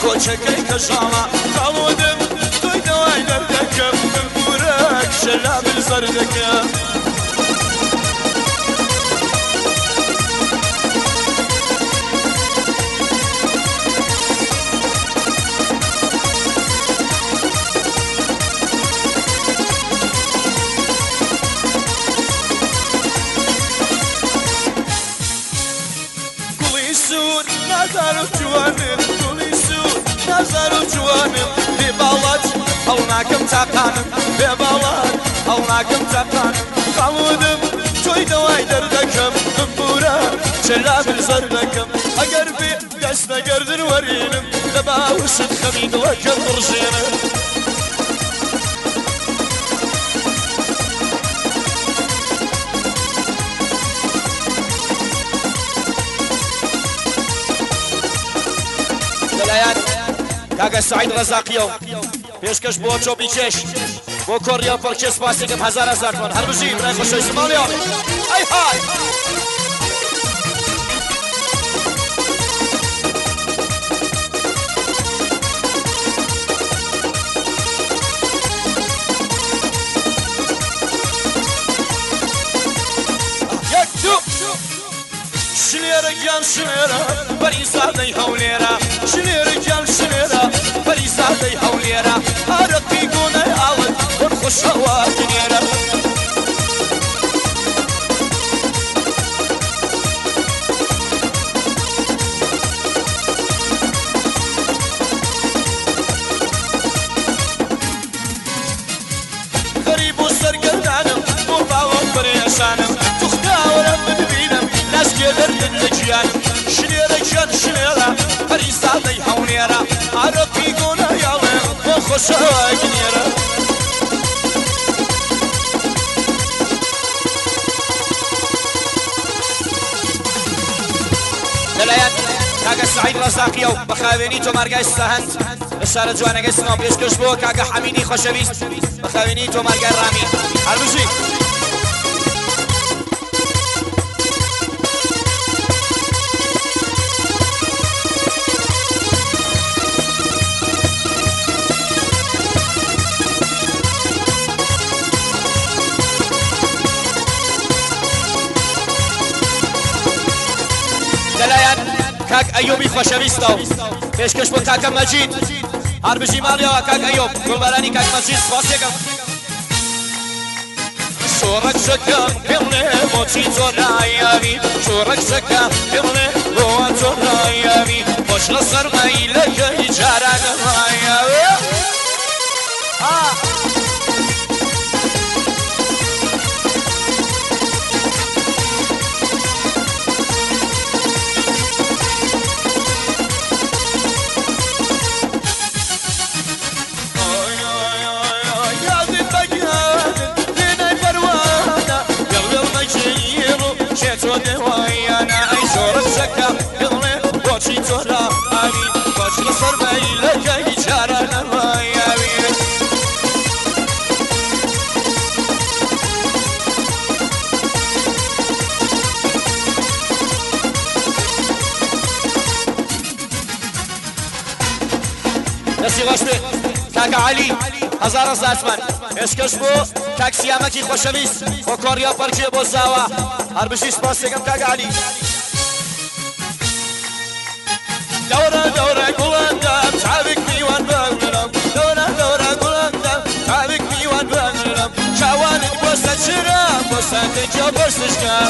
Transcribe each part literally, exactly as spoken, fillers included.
کۆچەکەی کەژاڵە کاڵودم تۆی دەوای دەردەکەم بورەک شەلابل زەر دەکەم نازارم جوانم گوڵی سوور نازارم جوانم بێ باڵات هەڵ ناکەم تاقانم بێ باڵات هەڵ ناکەم تاقانم خاڵودم تۆی دەوای دەردەکەم بورە چەلابل زەر دەکەم ئەگەر بێ دەست نەگەردن وەرێنم لە باوشت خەمی دڵەکەم بڕژێنم کاگە سعید ڕەزاقیەوە پێشکەش بۆ چۆپی چێش بۆ کۆڕیا پەڵکێ سپاسێکم هەزار هەزار تومان هەر بژی برای خۆشەویست ماڵیەوە ئەی های شلێرە گیان شلێرە بەریزادەی هەولێرە شلێرە گیان شلێرە بەریزادەی هەولێرە هەرەقی گۆنەی ئاڵت وەر خۆشەوە کنێرە غەریب و سەرگەردانم بۆ باوەم پرێشانم توختاوەرە ببینم ناسکێ دەردن لە گیانم شلێرە گیان شلێرە بەریزادەی هەولێرە هەرەقی گۆنەی ئاڵت بۆ خۆشەوە کنێرە لەلایەن کاگە سعید ڕەزاقیە و بەخاوێنی تۆمارگای سەهەند لە شارە جوانەکەی سنەوە پێشکەش بۆ کاگە حەمیدی خۆشەویست بەخاوێنی تۆمارگای ڕامی هەربژی لەلایەن کاک ئەیوبی خۆشەویستەوە پێشکەش بۆ کاکە مەجید هەربژی ماڵیەوە کاک ئەیوب گوڵبارانی کاک مەجید سپاسێکم شۆڕەک شەکەم پێڵێ بۆچی زۆر نایاوی شۆڕەک شەکەم پێڵێ بۆ زۆر نایاوی خۆش لە سەرمەی لەکەی جارانە نایاوی دەوایانە ئەی شۆڕەت شەکە پێڵێ بۆچی تۆرا ئاوی بۆچ لە سەرمەی لەکەی جارانە نایاوی دەستی خۆش بێ کاکە عەلی هەزار هەزار تومان پێشکەش بۆ تاکسیامەکی خۆشەویست بۆ کۆڕیا پەرکێ بۆ زاوە هەربژی سپاسێکم کاکە عەلی دەورە دەورە گوڵەندەم چاوێک میوان بەگرم دەورە دەورە گوڵەندەم چاوێک میوان بەگرم چاوانت بۆ سەرچرم بۆ سەندێکیا بەرسشکەم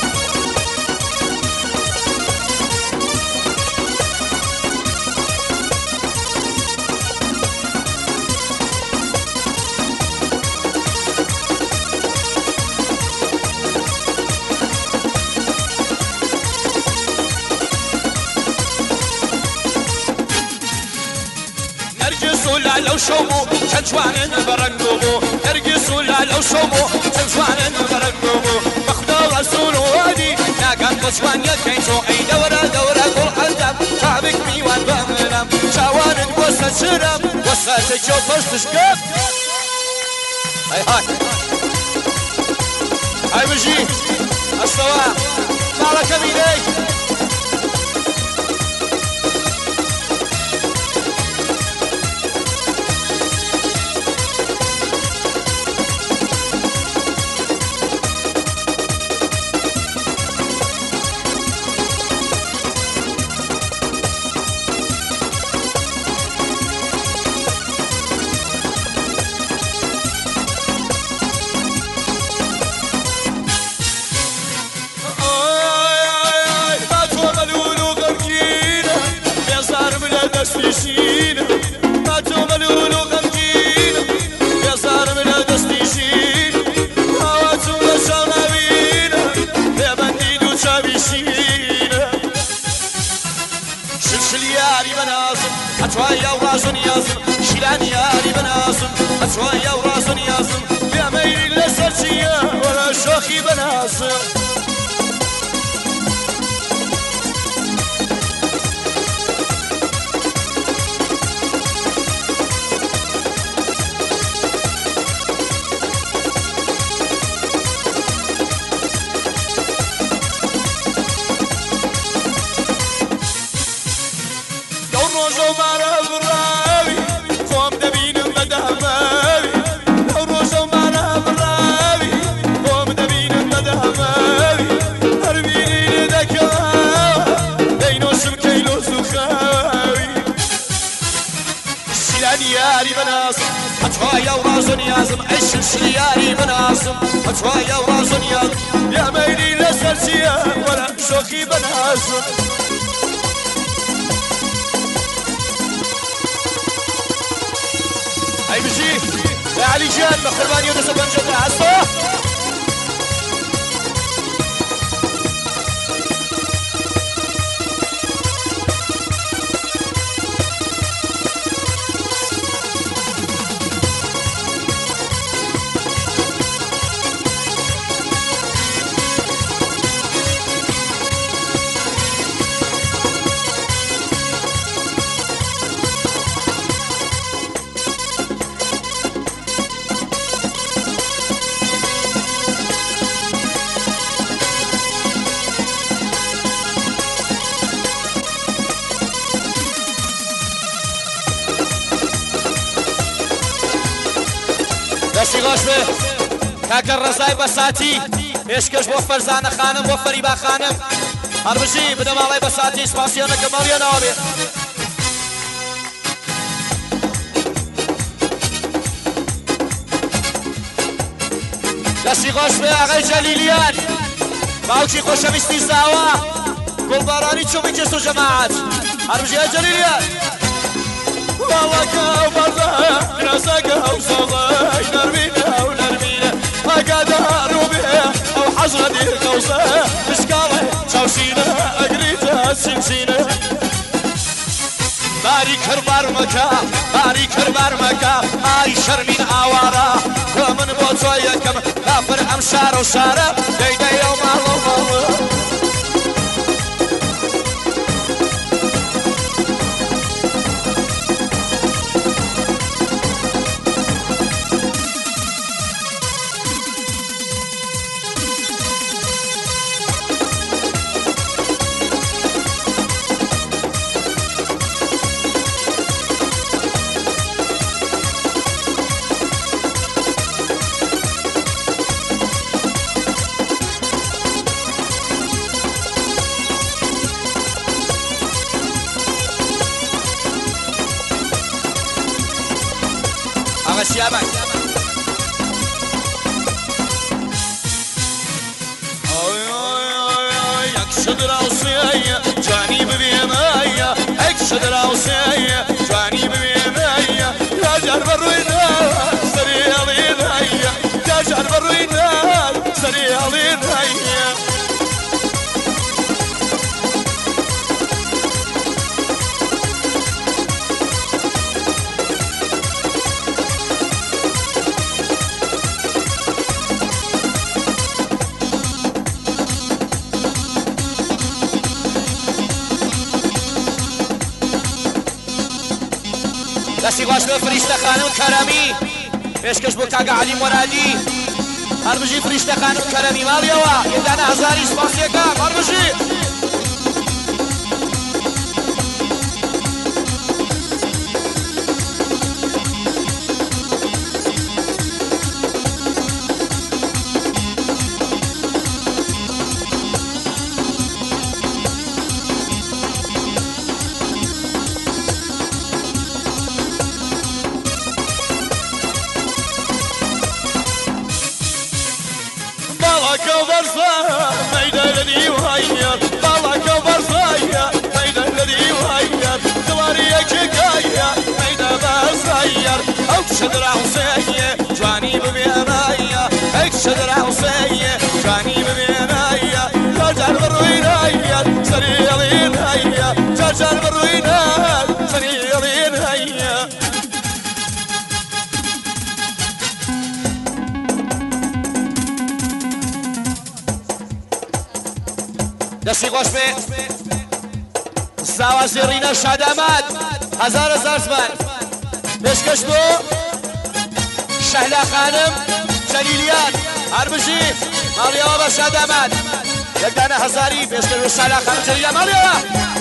لو شومو تجوانن برنقومو نرقصوا لا لو شومو تجوانن برنقومو بخدا رسول وادي ناقان تجوان يكيتو اي دورة دورة قول حلدم شعبك ميوان بامنم شاوانن وسط شرم وسط تجو فرشتش قف هاي هاي هاي بجي استوى مالك ميني سینە ما تۆ مەلول و غەمگینە بێزارم لە دەستی ژین هاوا چوو لە شاو ناوینە پێبەندی دوو چاوی شینە شلشل یاری بەنازم هەتوای ئەو ڕاز و نیازم شیران یاری بەنازم هەتوای ئەو ڕاز و نیازم پێمەیری لەسەر چییە وەرە شۆخی بەنازم یاری بەنازم هەتوای ئەو ڕاز و نیازم ئەی شلشل یاری بەنازم هەتوای ئەو ڕاز و نیازم یامەیری لەسەر چییە وەرە شۆخی بەنازم ئەی بژی ئەی عەلی گیان بە قوربانی و دەستە پەنجەتە هەستۆ دەستی خۆش بێ کاکە ڕەزای بەساتی پێشکەش بۆ فەرزانە خانم بۆ فەریبا خانم هەربژی بدە ماڵای بەساتی سپاسیۆنەکە مەڵیێنەوە بێ دەستی خۆش بێ ئاغای جەلیلیان باوکی خۆشەویستی زاوە گوڵبارانی چوومی جێست و جەماعەت هەربژی ئەی جەلیلیان والله وبرزايا ناساقة وصوصاي نرمينا ونرمينا أقدر وبيها أو حصغدي القوصة بشكالة شوشينا أقريتها سنسينا باري كربار مكا باري كربار مكا هاي شرمين آوارا ومن بوتويا كم كافر أمشار وشارة دي دي يوم الله سيابك يكسد راسي جاني ببينايا يكسد راسي جاني ببينايا يا جرب الروينا سريع لينايا يا جرب الروينا سريع لينايا دەستی باش بۆ فریشتە خانم کەرەمی پێشکەش بۆ کاگە عەلی مۆرادی هەربژی فریشتە خانم کەرەمی ماڵیەوە یەکدانە هەزاری سپاسیەکەم هەربژی باڵەکە بەرزە مەیدەرەنی وهایە شدر حوسية جواني بمينايا هيك شدر حوسية جواني بمينايا جرجر بروينايا سريعين هيا جرجر بروينايا سريعين هيا دستی خوش به زاوازی رینا شادامات هزار هزار زمان پێشکەش بۆ شەهلا خانم جەلیلیان هەربژی ماڵیەوە بە شادامات یەکدانە هەزاری پێشکەش بۆ شەهلا خانم جەلیلیان ماڵیەوە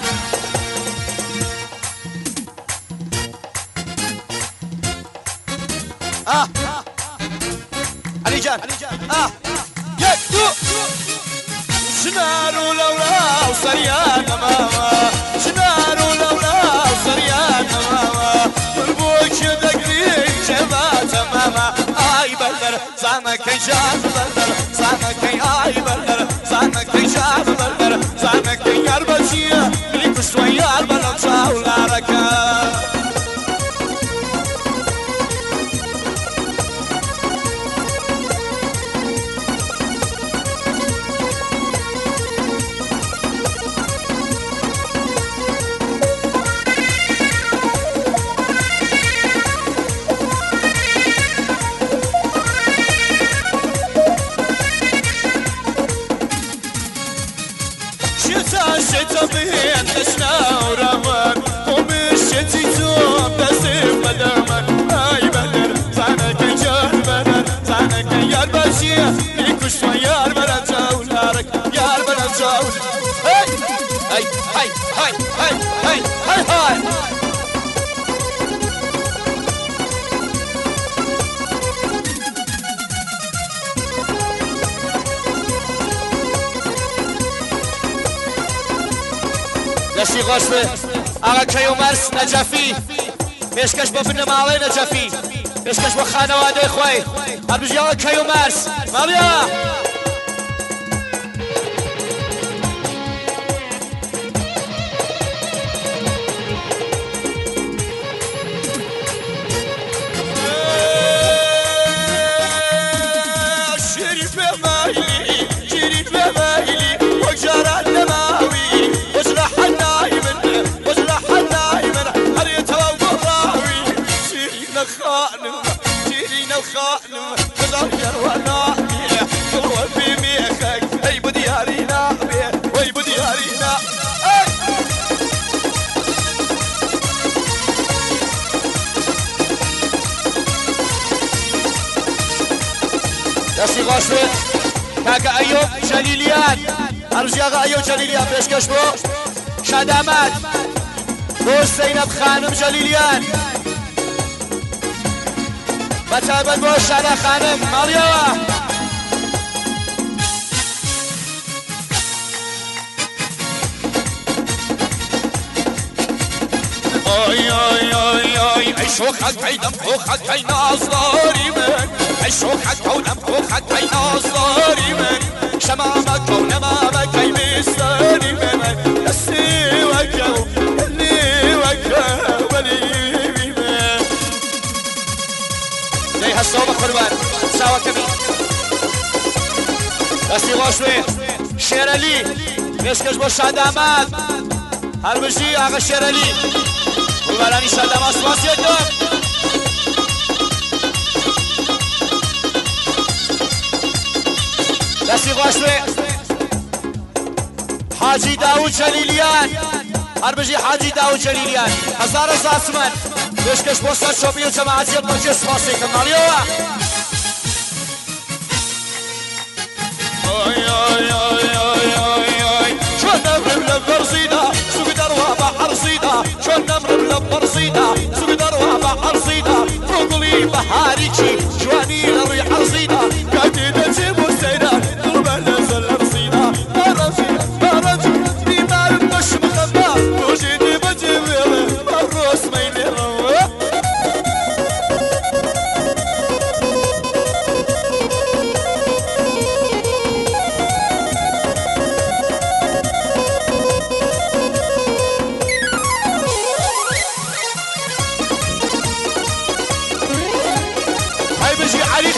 ئا عەلیجان ئا یەک دوو شنار ولولا وصريان ماما شنار ولولا وصريان ماما مربوك دقريك جماعة ماما آي بلر زانك جان بلر زانك آي بلر زانك جان بلر زانك يار بشيا ملك شويار بلر شاولا ركا بين دشنا ورمان ومشيتي توم دسم بدرمان اي بدر زانك جان بدر زانك يار باشيا يكش يار بدر جولارك يار بدر جول هاي هاي هاي هاي هاي هاي هاي دستی خوش به آقا کیومرس نجفی پێشکەش بۆ بنەماڵەی نەجەفی پێشکەش بۆ خانەوادەی خۆی هەربژی ئەوە کەیومرس ماڵیەوە شیری پێ مایلی شیری پێ مایلی وەک جاران نەماوی خانم جيرينا الخانم تغير ونائي قوة في ميخك هي بديارينا وي بديارينا دستی خوش به کاکا ایوب جلیلیان هەرژی ئاغا ئەیوب جلیلیان پێشکەش بۆ شادامات بۆ زەینەب خانم جلیلیان بەتابەت بۆ شەهلا خانم ماڵیەوە ئۆی ئۆی ئۆی ئۆی ئەی شۆخەکەی دەم خۆخەکەی نازداری من ئەی شۆخەکە و دەم خۆخەکەی نازداری من شەمامەکە و نەمامەکەی میستانی من دەستێوەکە و لێوەکە وەلیوی من دەی هەستەوە بە قوربان چاوەکەمی دەستی خۆش بێ شێرەلی پێشکەش بۆ شادامات هەربژی ئاغا شێرەلی قوربانانی شادامات سوپاسیەکەم دەستی خۆش بێ حاجی داود جەلیلیان هەربژی حاجی داود جەلیلیان هەزار هەزار سومەن پێشکەش بۆ سەر شۆپی و جەماعەتیەک بەجێ سوپاسێکەم ماڵیەوە ئۆی ئۆی ئۆی ئۆی ئۆی ئۆی چۆن نەمرم لە بەرزیدا سووی دەڕوا بە عەرزیدا چۆن نەمرم لە بەرزیدا سووی دەڕوا بە عەرزیدا فڕۆگوڵی بەهاریکی جوانی لە ڕووی عەرزیدا کاتی دەچێ بۆ سەیران قوربان لەسەر عەرزیدا بەڕەنجی بەڕەنجی بیمارم بەشم خەمدا تۆژێ دێ بەجێ وێڵێ بە ڕۆسمەی لێڕەوە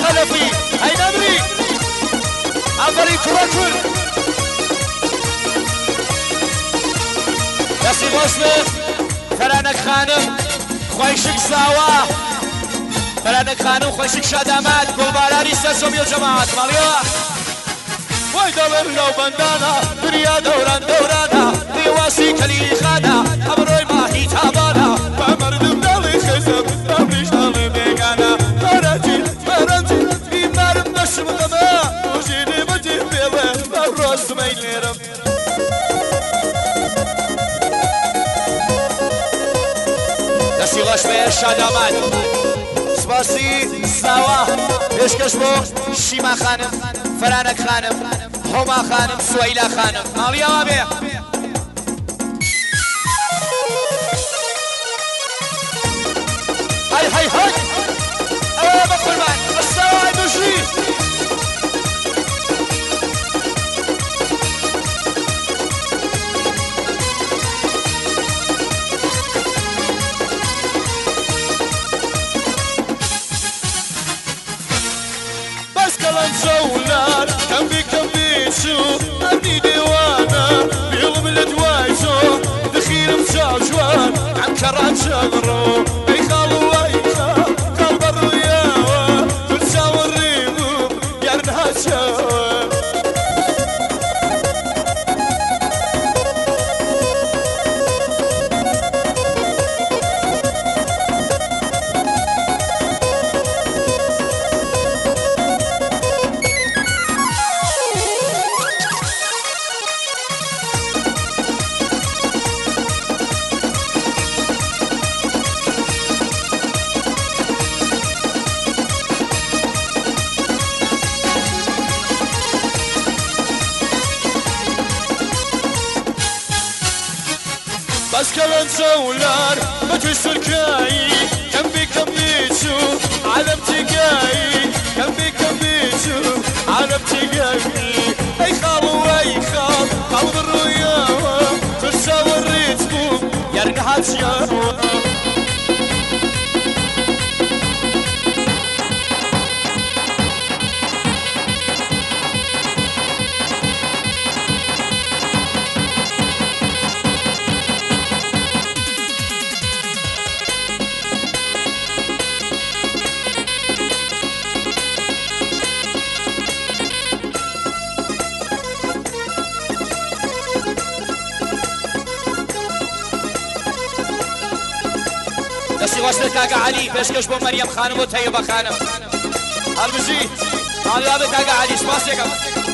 خلفي هاي نمري عفري كركر دسي مصلح فرانك خانم خويشك ساوا فرانك خانم خويشك شادامات كل باراني ساسوم يا جماعة ماليا وای دور لو بندانا دنیا دوران دورانا دیواسی کلی خانا ابروی ماهی تابانا و مردم دلی خزم نمیش دلی بگانا فرانجی فرانجی بیمارم نشم غما وجینی بجی بیله و راست میلیرم دستی غش به شادامان سپاسی ساوا پیشکش بو شیما خانم فرانک خانم حما خانم سویلا خانم مالیا وابه هاي هاي هاي اوه بقربان السواعي بجري بس كلام زولار كم بي كم بيشو أبني ديوانا بيوم الدوايشو دخيل مشاجوان عم كرات شغرو اي خالو اي خال خال برو ياوا تنساو الريبوب يارنها شاوا بس كمان زولار بجوش تركاي كم بي كم بيشو عالم تقاي كم بي كم بيشو عالم تقاي اي خالو اي خال قلب الرؤيا تساوي الريتم يرقع تشاو دستی واسه کاغا علی پیشکش بو مریم خانم و طیبه خانم هربجی مالیا به کاغا علی سپاس یکم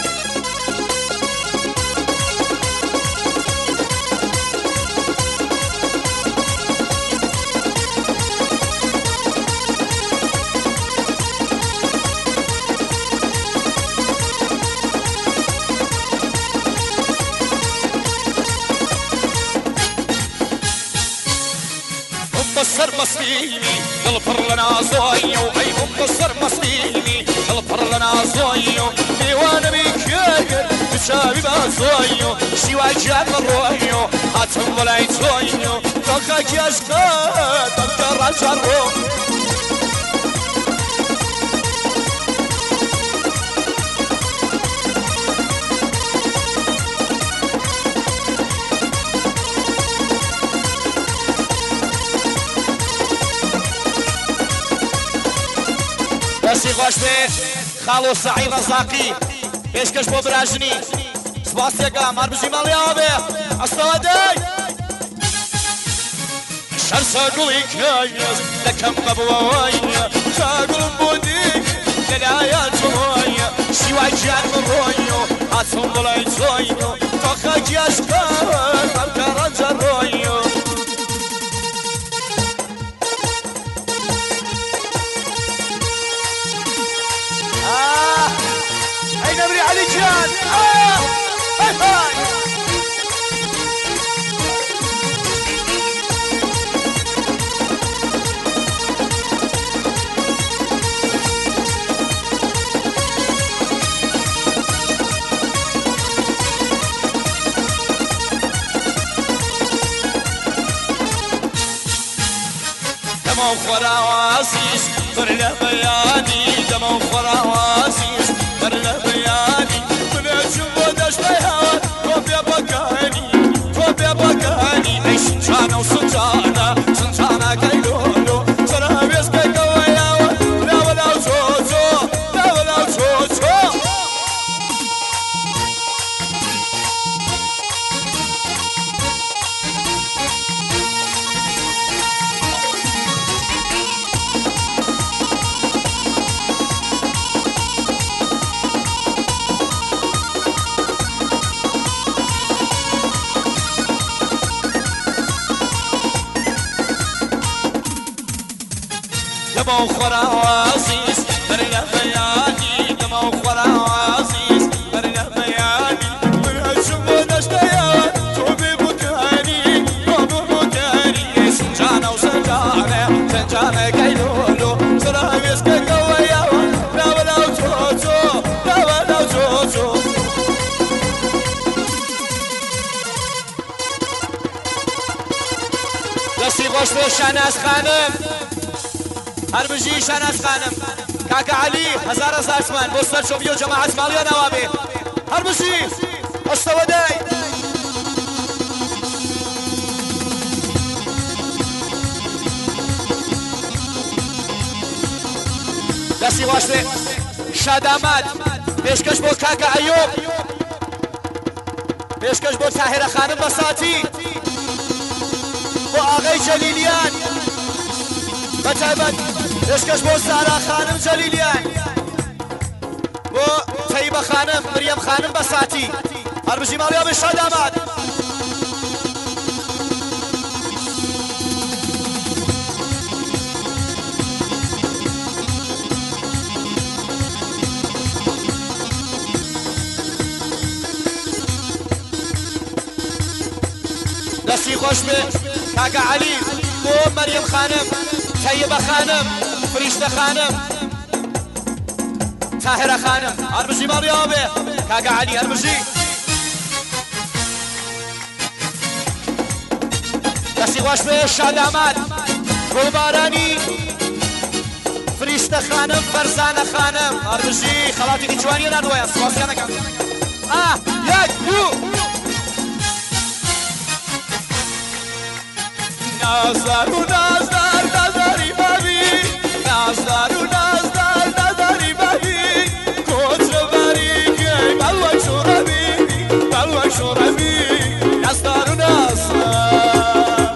مقصر مصيني الفر لنا زويو اي مقصر مصيني الفر لنا زويو ديوان بيكاير تشابي بازويو شيوا جاب الرويو هاتم ولاي زويو توخاك يشقى تنكر الجرو دستی خوش به خالو سعی رزاقی پیشکش بو براجنی سپاس یکم هربجی مالیا به استوادی شرسا قوی کایز لکم ببوایا شاقل بودی للایا جوایا شیوای جان رویو هاتم بلای زویو تو خاکی اشکار ممکران جرویو نمري علي جان آه هاي هاي دمو خورا واسيس فرنا بياني دمو دمو فرعواسيس برنا بياني من أجمع دشت هوا توبيا بقاني توبيا بقاني أي سنجانا وسنجانا سنجانا كيلولو سلام يسكي قوياوا لا ولا وجوجو لا ولا وجوجو دمو خرعواسيس برنا بياني دمو خرعواسيس برنا بياني من أجمع دشت هوا توبي بكاني توبي بكاني سنجانا وسنجانا سنجانا كيلولو سلام يسكي قوياوا لا ولا وجوجو لا ولا وجوجو دستی خوش به شناس خانم هر بجی شناس خانم کاکا علی هزار هزار تومان بۆ سەرچۆبی و جەماعەت ماڵیان ئەوا بێ هەر بجی ئەستەوە دای دەستی خۆش بێ شادامات پێشکەش بۆ کاکا ئەیوب پێشکەش بۆ تاهێرە خانم بەساتی بۆ ئاغای جەلیلیان بەتایبەت پێشکەش بۆ سارا خانم جەلیلیان بۆ تەیبە خانم مریەم خانم بەساتی هەر بژی ماڵیا بێ شادامات دەستی خۆش بێ کاکە عەلی بۆ مەریەم خانم تەیبە خانم فریشتە خانم تاهێرە خانم هەر بژی ماڵیاوە بێ کاکە عەلی هەر بژی دەستی خۆش بێ شادامات بۆ بارانی فریشتە خانم فەرزانە خانم هەر بژی خەڵاتێکی جوانیە نانوەیە سوپاسیانەکەم ئا یەک دوو نازدار و نازدار نازداری بابی نازدار و نازدار نازداری بابی کوچه باریکی بلوی شورابی بلوی شورابی نازدار و نازدار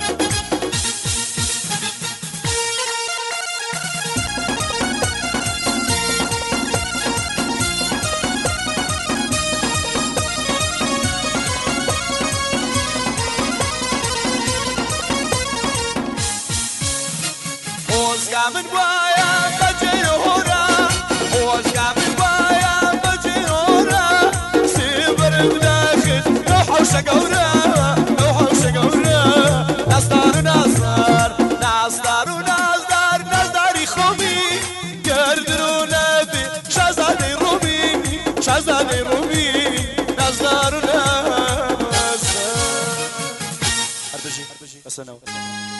Osga min waya bajehora Osga min waya bajehora Sibar bdakhil نوحوش قورا نوحوش قورا نصدار ونصدار نصدار ونصدار نصداري خومي قردرو نبي شازادي رومي شازادي رومي نصدار ونصدار هربجي هربجي بس انا